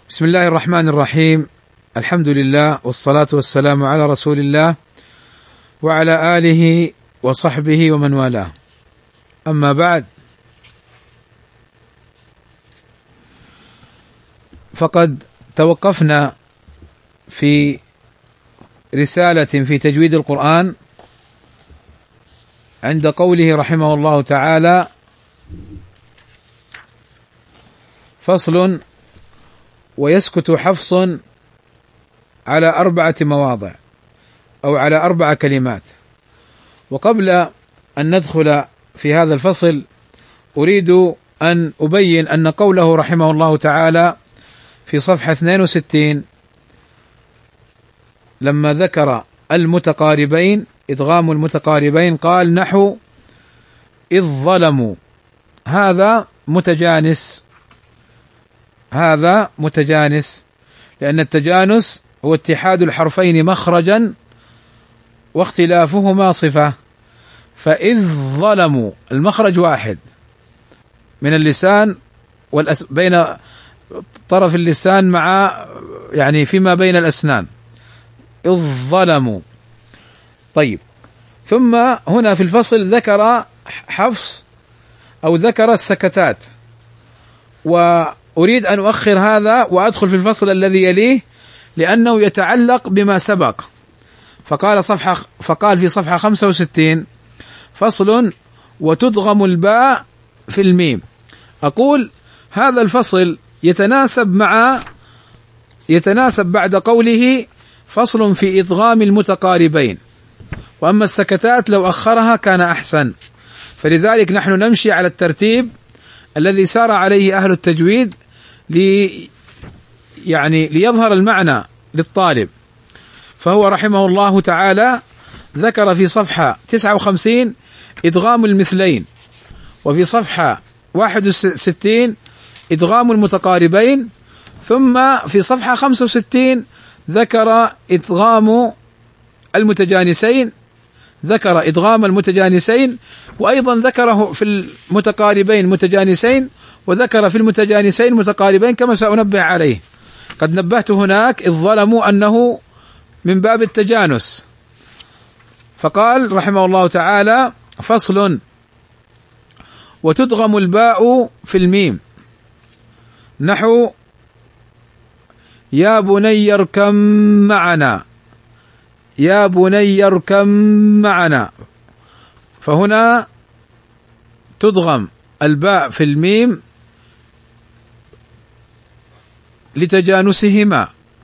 بسم الله الرحمن الرحيم. الحمد لله والصلاة والسلام على رسول الله وعلى آله وصحبه ومن والاه. أما بعد، فقد توقفنا في رسالة في تجويد القرآن عند قوله رحمه الله تعالى: فصل: ويسكت حفص على 4 مواضع أو على 4 كلمات. وقبل أن ندخل في هذا الفصل أريد أن أبين أن قوله رحمه الله تعالى في صفحة 62 لما ذكر المتقاربين، إدغام المتقاربين، قال نحو إذ ظلموا. هذا متجانس، لأن التجانس هو اتحاد الحرفين مخرجا واختلافهما صفة. فإذ ظلموا المخرج واحد من اللسان بين طرف اللسان مع فيما بين الأسنان، إذ ظلموا. طيب، ثم هنا في الفصل ذكر حفص أو ذكر السكتات، وأريد أن أؤخر هذا وأدخل في الفصل الذي يليه لأنه يتعلق بما سبق. فقال في صفحة 65: فصل: وتدغم الباء في الميم. أقول هذا الفصل يتناسب بعد قوله فصل في إدغام المتقاربين، وأما السكتات لو أخرها كان أحسن. فلذلك نحن نمشي على الترتيب الذي سار عليه أهل التجويد ليظهر المعنى للطالب. فهو رحمه الله تعالى ذكر في صفحة 59 إدغام المثلين، وفي صفحة 61 إدغام المتقاربين، ثم في صفحة 65 ذكر إدغام المتجانسين، وأيضا ذكره في المتقاربين متجانسين، وذكر في المتجانسين متقاربين كما سأنبه عليه. قد نبهت هناك إذ ظلموا أنه من باب التجانس. فقال رحمه الله تعالى: فصل: وتدغم الباء في الميم، نحو يا بني اركم معنا، يا بني اركم معنا. فهنا تدغم الباء في الميم لتجانسهما،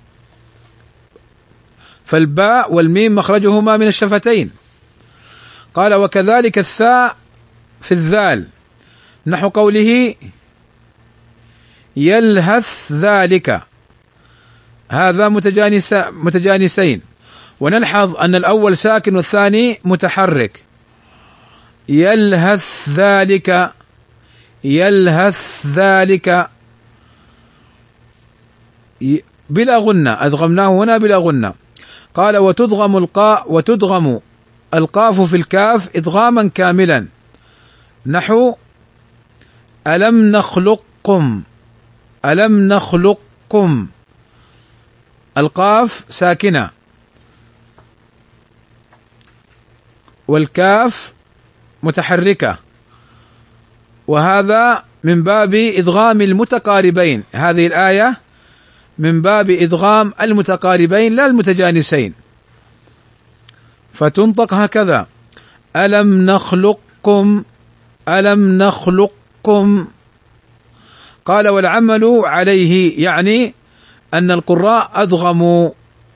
فالباء والميم مخرجهما من الشفتين. قال: وكذلك الثاء في الذال، نحو قوله يلهث ذلك. هذا متجانسين، ونلحظ أن الأول ساكن والثاني متحرك. يلهث ذلك، يلهث ذلك بلا غنة، أدغمناه هنا بلا غنة. قال: وتدغم القاف في الكاف إدغاما كاملا، نحو ألم نخلقكم، ألم نخلقكم. القاف ساكنة والكاف متحركة، وهذا من باب إدغام المتقاربين. هذه الآية من باب إدغام المتقاربين لا المتجانسين، فتنطق هكذا: ألم نخلقكم، ألم نخلقكم. قال: والعمل عليه، يعني أن القراء أدغموا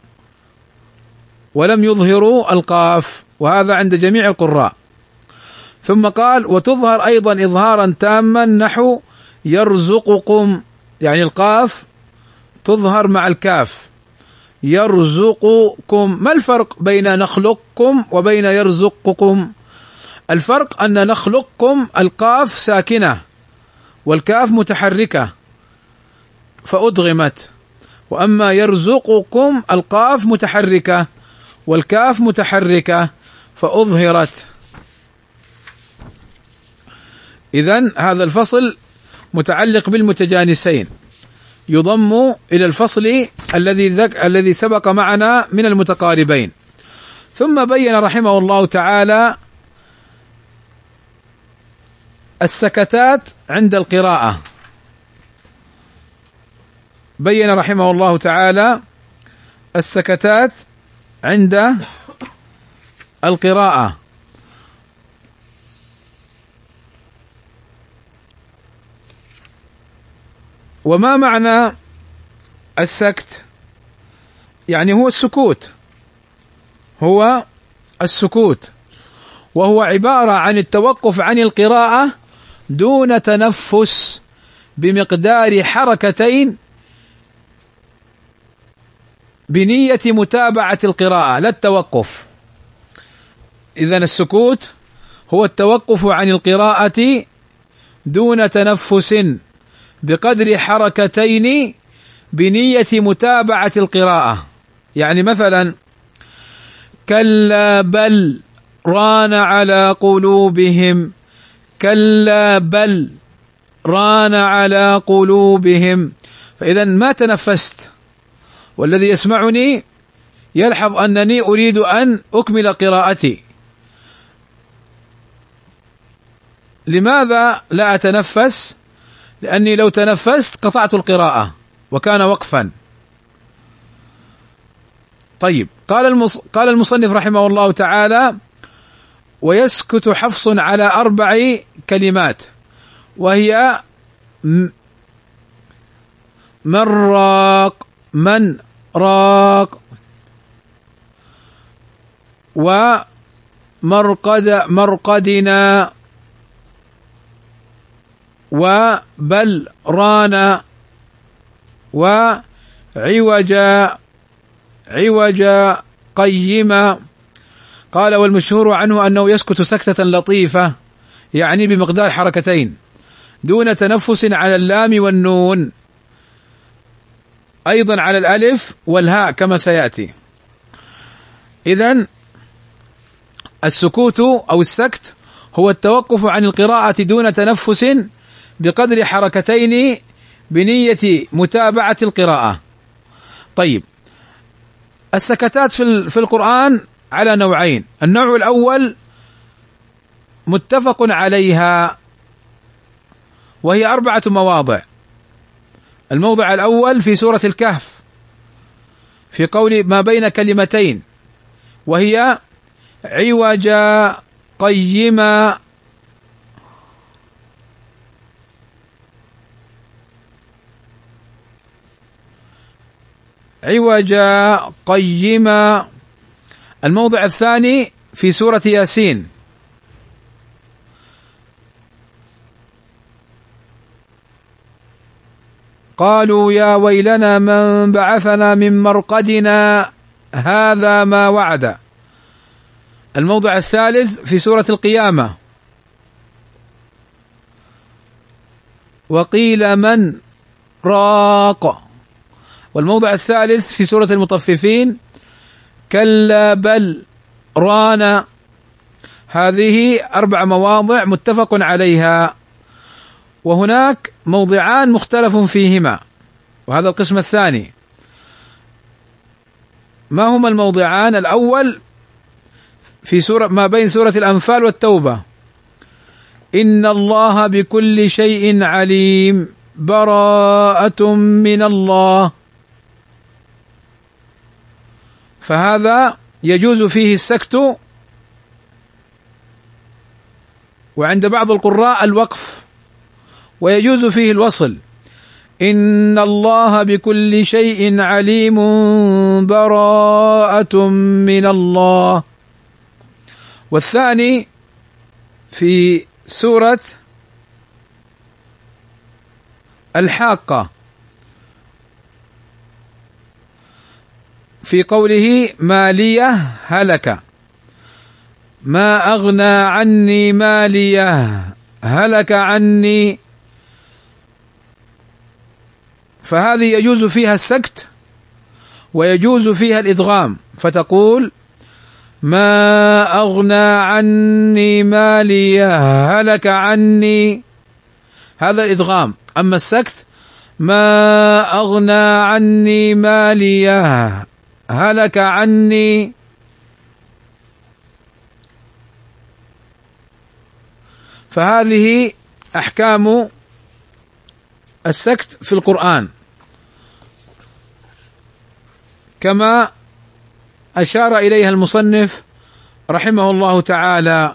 ولم يظهروا القاف، وهذا عند جميع القراء. ثم قال: وتظهر أيضا إظهارا تاما، نحو يرزقكم، يعني القاف تظهر مع الكاف، يرزقكم. ما الفرق بين نخلقكم وبين يرزقكم؟ الفرق أن نخلقكم القاف ساكنة والكاف متحركة فأدغمت، وأما يرزقكم القاف متحركة والكاف متحركة فأظهرت. إذن هذا الفصل متعلق بالمتجانسين، يضم إلى الفصل الذي سبق معنا من المتقاربين. ثم بين رحمه الله تعالى السكتات عند القراءة. بين رحمه الله تعالى السكتات عند القراءة. وما معنى السكت؟ يعني هو السكوت، وهو عبارة عن التوقف عن القراءة دون تنفس بمقدار حركتين بنية متابعة القراءة، لا التوقف. إذن السكوت هو التوقف عن القراءة دون تنفس بقدر حركتين بنية متابعة القراءة. يعني مثلا كلا بل ران على قلوبهم، كلا بل ران على قلوبهم. فإذا ما تنفست، والذي يسمعني يلحظ أنني أريد أن أكمل قراءتي. لماذا لا أتنفس؟ لأني لو تنفست قطعت القراءة وكان وقفا. طيب، قال المصنف رحمه الله تعالى: ويسكت حفص على 4 كلمات، وهي من راق، من راق، مرقدنا، وبل ران، وعوجا قيما. قال: والمشهور عنه أنه يسكت سكتة لطيفة، يعني بمقدار حركتين دون تنفس على اللام والنون، أيضا على الألف والهاء كما سيأتي. إذن السكوت أو السكت هو التوقف عن القراءة دون تنفس بقدر حركتين بنية متابعة القراءة. طيب، السكتات في القرآن على نوعين. النوع الأول متفق عليها، وهي 4 مواضع. الموضع الأول في سورة الكهف في قول ما بين كلمتين، وهي عوجا قيما، عوجا قيما. الموضع الثاني في سورة ياسين، قالوا يا ويلنا من بعثنا من مرقدنا هذا ما وعد. الموضع الثالث في سورة القيامة، وقيل من راق. والموضع الثالث في سورة المطففين، كلا بل ران. هذه 4 مواضع متفق عليها، وهناك موضعان مختلف فيهما، وهذا القسم الثاني. ما هما الموضعان؟ الأول في سورة ما بين سورة الأنفال والتوبة، إن الله بكل شيء عليم، براءة من الله. فهذا يجوز فيه السكت، وعند بعض القراء الوقف، ويجوز فيه الوصل، إن الله بكل شيء عليم براءة من الله. والثاني في سورة الحاقة في قوله مالية هلك، ما أغنى عني مالية هلك عني. فهذه يجوز فيها السكت ويجوز فيها الإدغام، فتقول ما أغنى عني مالية هلك عني، هذا الإدغام. أما السكت ما أغنى عني ماليه هلك عني. فهذه أحكام السكت في القرآن كما أشار إليها المصنف رحمه الله تعالى.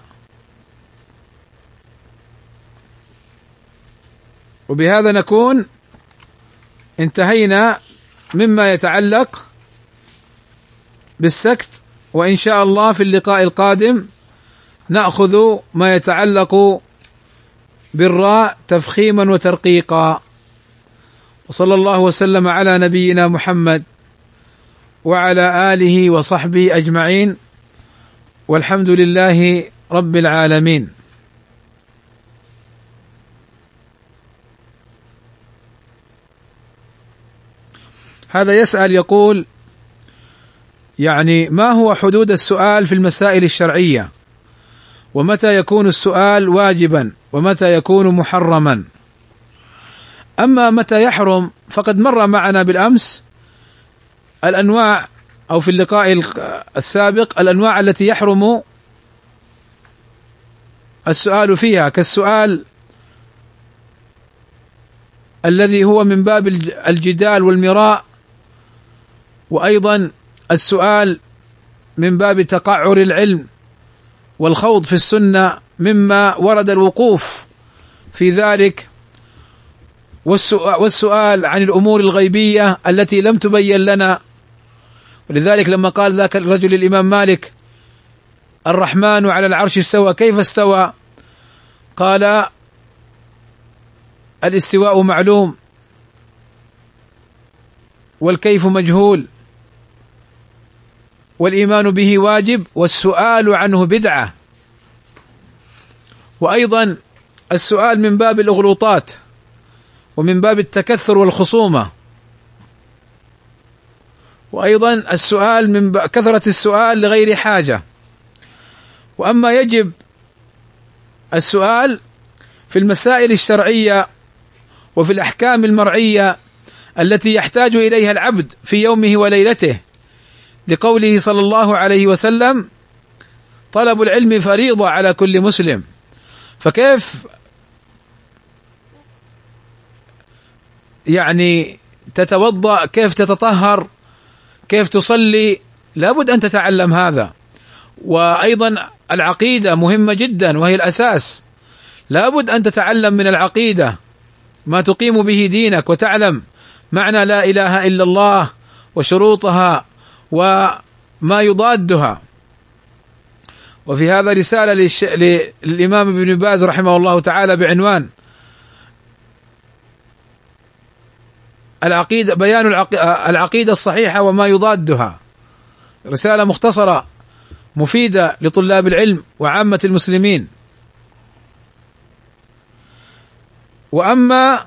وبهذا نكون انتهينا مما يتعلق بالسكت، وإن شاء الله في اللقاء القادم نأخذ ما يتعلق بالراء تفخيما وترقيقا. وصلى الله وسلم على نبينا محمد وعلى آله وصحبه أجمعين، والحمد لله رب العالمين. هذا يسأل يقول: يعني ما هو حدود السؤال في المسائل الشرعية؟ ومتى يكون السؤال واجبا ومتى يكون محرما؟ أما متى يحرم فقد مر معنا بالأمس الأنواع، أو في اللقاء السابق الأنواع التي يحرم السؤال فيها، كالسؤال الذي هو من باب الجدال والمراء، وأيضا السؤال من باب تقعر العلم والخوض في السنة مما ورد الوقوف في ذلك، والسؤال عن الأمور الغيبية التي لم تبين لنا. ولذلك لما قال ذاك الرجل الإمام مالك: الرحمن على العرش استوى، كيف استوى؟ قال: الاستواء معلوم والكيف مجهول والإيمان به واجب والسؤال عنه بدعة. وأيضا السؤال من باب الأغلوطات ومن باب التكثر والخصومة، وأيضا السؤال من كثرة السؤال لغير حاجة. وأما يجب السؤال في المسائل الشرعية وفي الأحكام المرعية التي يحتاج إليها العبد في يومه وليلته، لقوله صلى الله عليه وسلم: طلب العلم فريضة على كل مسلم. فكيف يعني تتوضأ، كيف تتطهر، كيف تصلي؟ لابد أن تتعلم هذا. وأيضا العقيدة مهمة جدا وهي الأساس، لابد أن تتعلم من العقيدة ما تقيم به دينك، وتعلم معنى لا إله إلا الله وشروطها وما يضادها. وفي هذا رسالة للإمام ابن باز رحمه الله تعالى بعنوان العقيدة، بيان العقيدة الصحيحة وما يضادها، رسالة مختصرة مفيدة لطلاب العلم وعامة المسلمين. وأما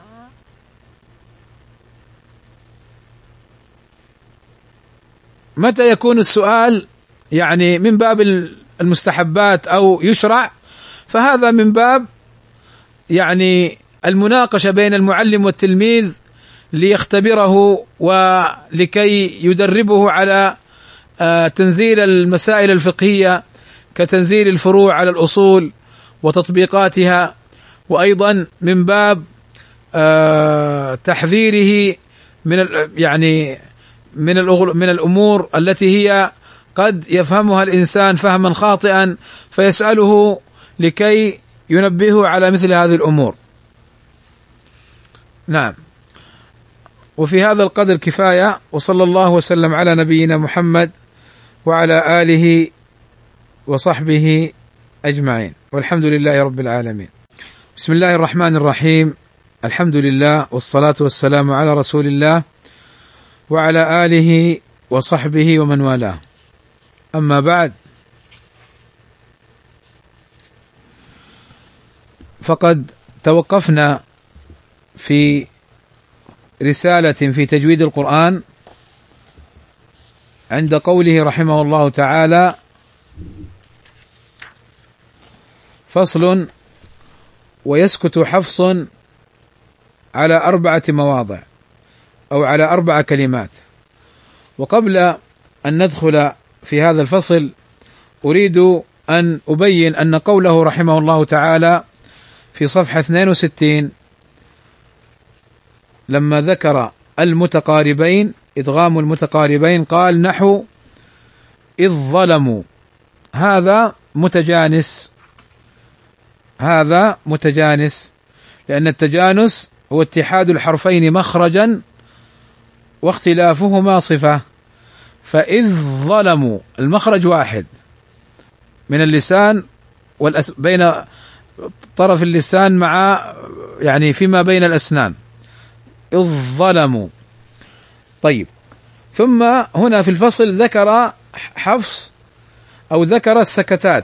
متى يكون السؤال يعني من باب المستحبات أو يشرع، فهذا من باب يعني المناقشة بين المعلم والتلميذ ليختبره ولكي يدربه على تنزيل المسائل الفقهية كتنزيل الفروع على الأصول وتطبيقاتها. وأيضا من باب تحذيره من يعني من الأمور التي هي قد يفهمها الإنسان فهما خاطئا فيسأله لكي ينبهه على مثل هذه الأمور. نعم. وفي هذا القدر كفاية، وصلى الله وسلم على نبينا محمد وعلى آله وصحبه أجمعين، والحمد لله رب العالمين. بسم الله الرحمن الرحيم، الحمد لله والصلاة والسلام على رسول الله وعلى آله وصحبه ومن والاه. أما بعد، فقد توقفنا في رسالة في تجويد القرآن عند قوله رحمه الله تعالى: فصل: ويسكت حفص على 4 مواضع أو على 4 كلمات. وقبل أن ندخل في هذا الفصل أريد أن أبين أن قوله رحمه الله تعالى في صفحة 62 لما ذكر المتقاربين إدغام المتقاربين قال نحو إذ ظلموا، هذا متجانس، هذا متجانس، لأن التجانس هو اتحاد الحرفين مخرجا واختلافهما صفة. فإذ ظلموا المخرج واحد من اللسان بين طرف اللسان مع يعني فيما بين الأسنان، إذ ظلموا. طيب، ثم هنا في الفصل ذكر حفص أو ذكر السكتات،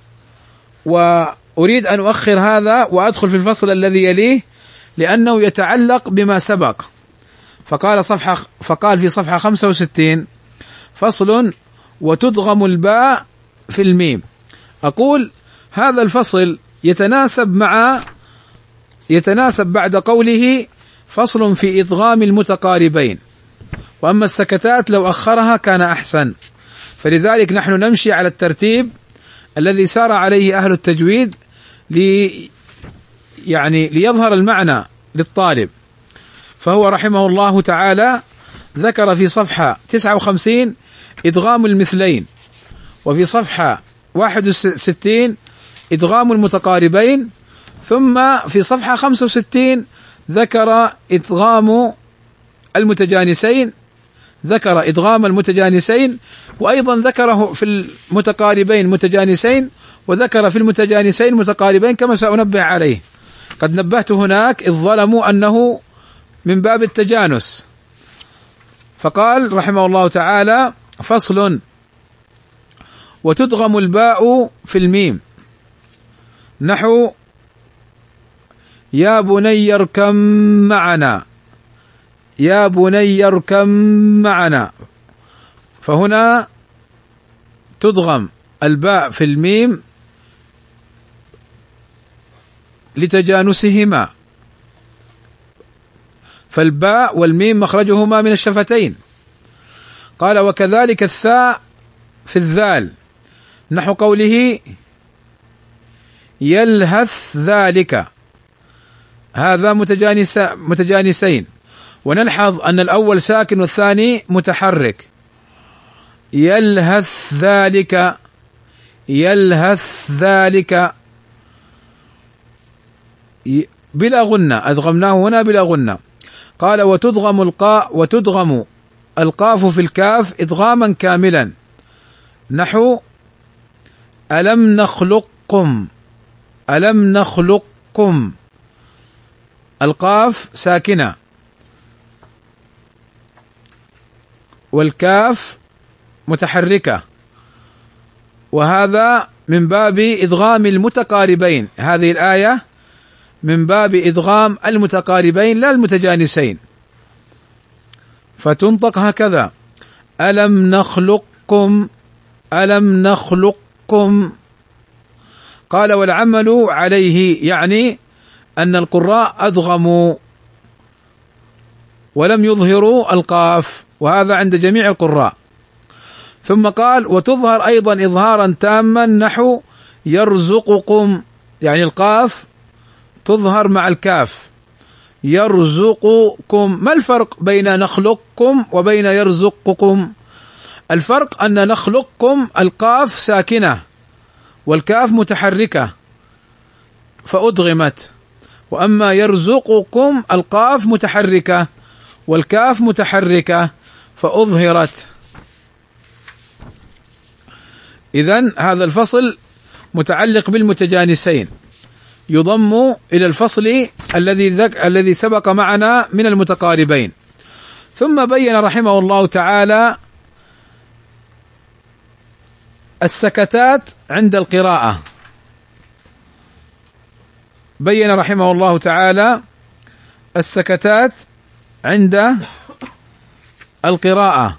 وأريد أن أؤخر هذا وأدخل في الفصل الذي يليه لأنه يتعلق بما سبق. فقال في صفحة 65 فصل وتدغم الباء في الميم. أقول هذا الفصل يتناسب بعد قوله فصل في إدغام المتقاربين، وأما السكتات لو أخرها كان أحسن. فلذلك نحن نمشي على الترتيب الذي سار عليه أهل التجويد ليظهر المعنى للطالب. فهو رحمه الله تعالى ذكر في صفحة 59 إدغام المثلين، وفي صفحة 61 إدغام المتقاربين، ثم في صفحة 65 ذكر إدغام المتجانسين، ذكر إدغام المتجانسين، وأيضا ذكره في المتقاربين متجانسين، وذكر في المتجانسين متقاربين كما سأنبه عليه. قد نبهت هناك إذ ظلموا أنه من باب التجانس. فقال رحمه الله تعالى فصل وتدغم الباء في الميم نحو يا بني اركم معنا، يا بني اركم معنا. فهنا تدغم الباء في الميم لتجانسهما، فالباء والميم مخرجهما من الشفتين. قال وكذلك الثاء في الذال نحو قوله يلهث ذلك، هذا متجانسين، ونلحظ أن الأول ساكن والثاني متحرك. يلهث ذلك، يلهث ذلك بلا غنة، أدغمناه هنا بلا غنة. قال وتدغم القاف في الكاف إدغاما كاملا نحو ألم نخلقكم، ألم نخلقكم، القاف ساكنة والكاف متحركة، وهذا من باب إدغام المتقاربين. هذه الآية من باب إدغام المتقاربين لا المتجانسين، فتنطق هكذا ألم نخلقكم، ألم نخلقكم. قال والعمل عليه، يعني أن القراء أدغموا ولم يظهروا القاف، وهذا عند جميع القراء. ثم قال وتظهر أيضا إظهارا تاما نحو يرزقكم، يعني القاف تظهر مع الكاف يرزقكم. ما الفرق بين نخلقكم وبين يرزقكم؟ الفرق أن نخلقكم القاف ساكنة والكاف متحركة فأدغمت، وأما يرزقكم القاف متحركة والكاف متحركة فأظهرت. إذن هذا الفصل متعلق بالمتجانسين، يضم إلى الفصل الذي سبق معنا من المتقاربين. ثم بين رحمه الله تعالى السكتات عند القراءة، بين رحمه الله تعالى السكتات عند القراءة.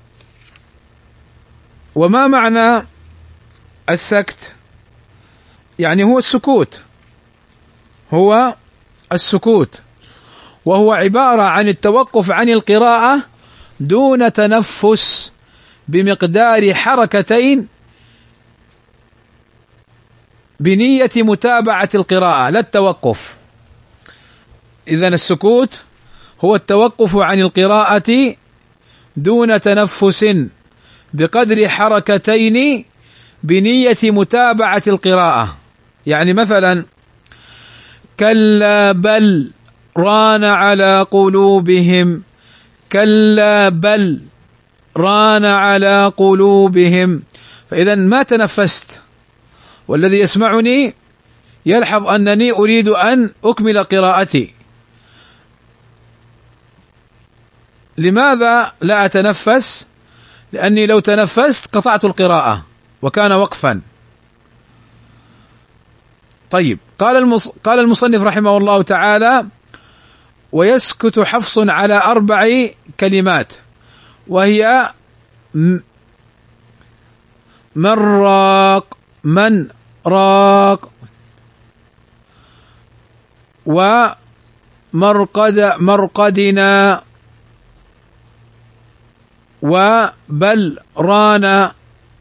وما معنى السكت؟ يعني هو السكوت، هو السكوت، وهو عبارة عن التوقف عن القراءة دون تنفس بمقدار حركتين بنية متابعة القراءة، لا التوقف. إذن السكوت هو التوقف عن القراءة دون تنفس بقدر حركتين بنية متابعة القراءة. يعني مثلا كلا بل ران على قلوبهم، كلا بل ران على قلوبهم، فإذا ما تنفست، والذي يسمعني يلحظ أنني أريد أن أكمل قراءتي. لماذا لا أتنفس؟ لأني لو تنفست قطعت القراءة وكان وقفا. طيب، قال المصنف رحمه الله تعالى: ويسكت حفص على 4 كلمات، وهي من راق، من راق، مرقدنا، وبل ران،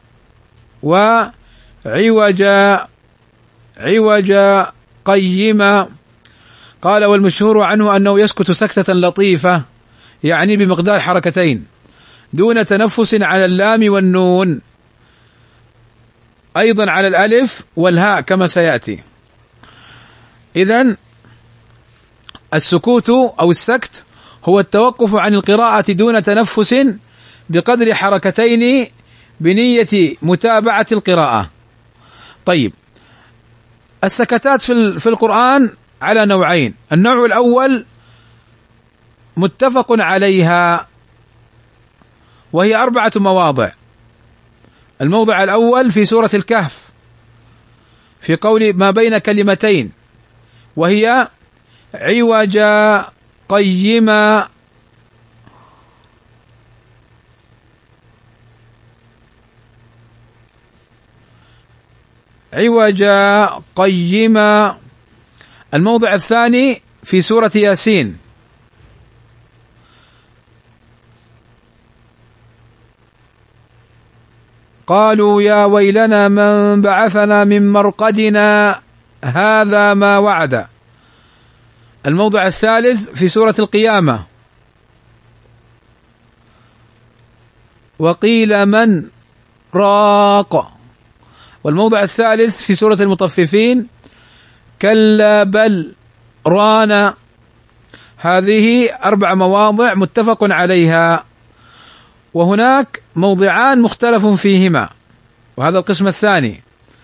عوجا قيما. قال: والمشهور عنه أنه يسكت سكتة لطيفة، يعني بمقدار حركتين دون تنفس على اللام والنون، أيضا على الألف والهاء كما سيأتي. إذن السكوت أو السكت هو التوقف عن القراءة دون تنفس بقدر حركتين بنية متابعة القراءة. طيب، السكتات في القرآن على نوعين: النوع الأول متفق عليها، وهي 4 مواضع. الموضع الأول في سورة الكهف في قول ما بين كلمتين، وهي عوجا قيما، عوجا قيما. الموضع الثاني في سورة ياسين، قالوا يا ويلنا من بعثنا من مرقدنا هذا ما وعد. الموضع الثالث في سورة القيامة، وقيل من راق. والموضع الثالث في سورة المطففين، كلا بل ران. هذه 4 مواضع متفق عليها، وهناك موضعان مختلف فيهما، وهذا القسم الثاني.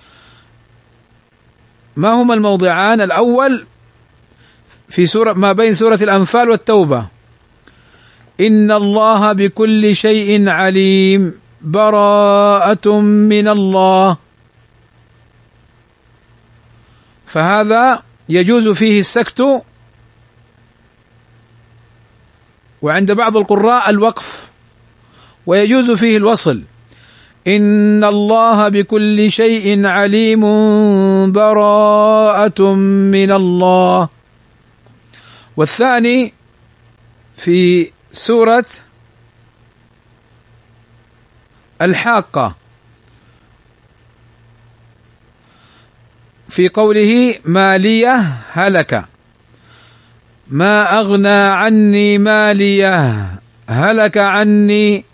ما هما الموضعان؟ الأول في سورة ما بين سورة الأنفال والتوبة، إن الله بكل شيء عليم، براءة من الله. فهذا يجوز فيه السكت، وعند بعض القراء الوقف، ويجوز فيه الوصل، إن الله بكل شيء عليم براءة من الله. والثاني في سورة الحاقة في قوله مالية هلك، ما أغنى عني مالية هلك عني.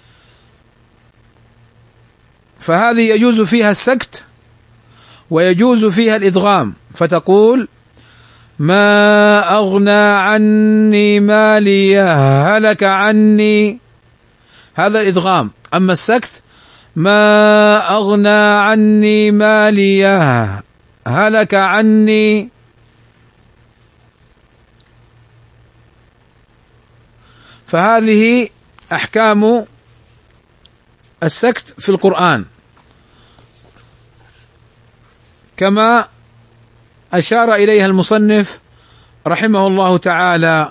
فهذه يجوز فيها السكت ويجوز فيها الإدغام، فتقول ما أغنى عني مالية هلك عني، هذا الإدغام. أما السكت ما أغنى عني مالية هلك عني. فهذه أحكام السكت في القرآن كما أشار إليها المصنف رحمه الله تعالى.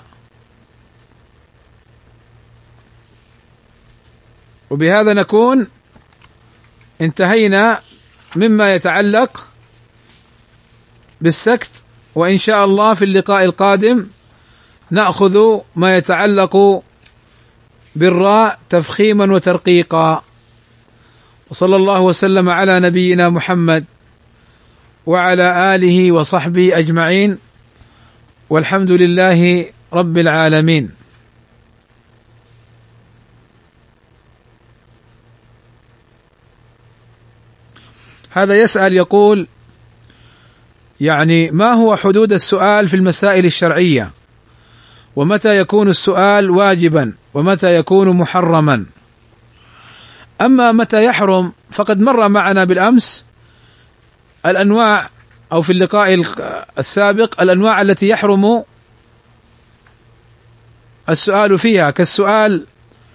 وبهذا نكون انتهينا مما يتعلق بالسكت، وإن شاء الله في اللقاء القادم نأخذ ما يتعلق بالراء تفخيما وترقيقا. وصلى الله وسلم على نبينا محمد وعلى آله وصحبه أجمعين، والحمد لله رب العالمين. هذا يسأل يقول: يعني ما هو حدود السؤال في المسائل الشرعية؟ ومتى يكون السؤال واجبا ومتى يكون محرما؟ أما متى يحرم فقد مر معنا بالأمس الأنواع، أو في اللقاء السابق الأنواع التي يحرم السؤال فيها، كالسؤال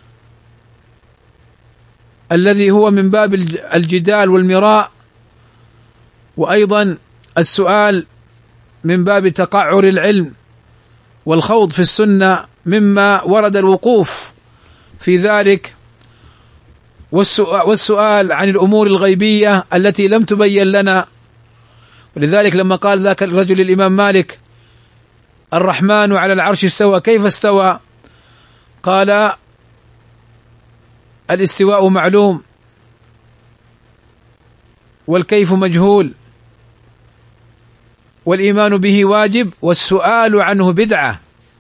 الذي هو من باب الجدال والمراء، وأيضا السؤال من باب تقعر العلم والخوض في السنة مما ورد الوقوف في ذلك، والسؤال عن الأمور الغيبية التي لم تبين لنا. ولذلك لما قال ذاك الرجل الإمام مالك: الرحمن على العرش استوى، كيف استوى؟ قال: الاستواء معلوم والكيف مجهول والإيمان به واجب والسؤال عنه بدعة.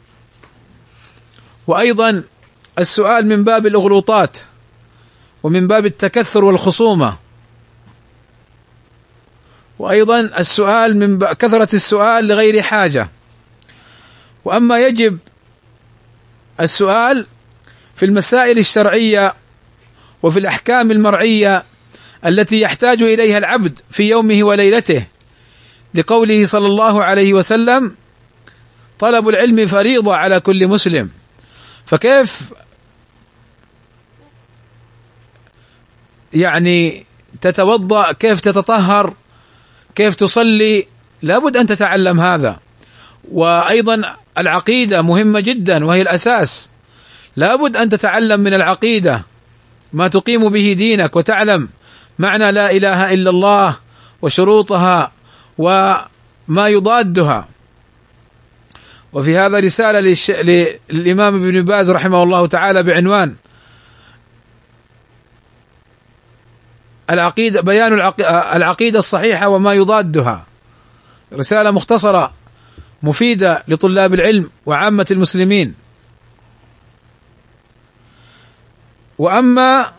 وأيضا السؤال من باب الأغلوطات ومن باب التكثر والخصومة، وأيضا السؤال من كثرة السؤال لغير حاجة. وأما يجب السؤال في المسائل الشرعية وفي الأحكام المرعية التي يحتاج إليها العبد في يومه وليلته، لقوله صلى الله عليه وسلم: طلب العلم فريضة على كل مسلم. فكيف يعني تتوضأ، كيف تتطهر، كيف تصلي؟ لابد أن تتعلم هذا. وأيضا العقيدة مهمة جدا وهي الأساس، لابد أن تتعلم من العقيدة ما تقيم به دينك، وتعلم معنى لا إله إلا الله وشروطها وما يضادها. وفي هذا رسالة للإمام ابن باز رحمه الله تعالى بعنوان العقيدة، بيان العقيدة الصحيحة وما يضادها، رسالة مختصرة مفيدة لطلاب العلم وعامة المسلمين. وأما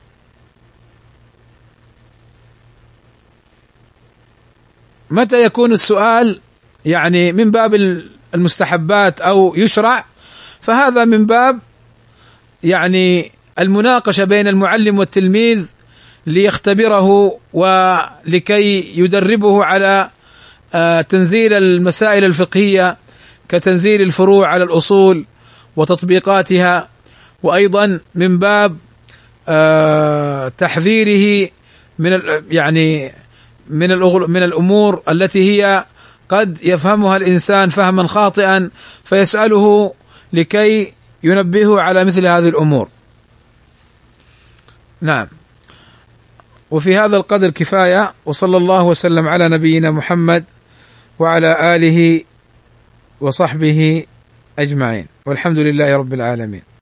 متى يكون السؤال يعني من باب المستحبات أو يشرع، فهذا من باب يعني المناقشة بين المعلم والتلميذ ليختبره ولكي يدربه على تنزيل المسائل الفقهية كتنزيل الفروع على الأصول وتطبيقاتها. وأيضا من باب تحذيره من يعني من الأمور التي هي قد يفهمها الإنسان فهما خاطئا فيسأله لكي ينبهه على مثل هذه الأمور. نعم. وفي هذا القدر كفاية، وصلى الله وسلم على نبينا محمد وعلى آله وصحبه أجمعين، والحمد لله رب العالمين.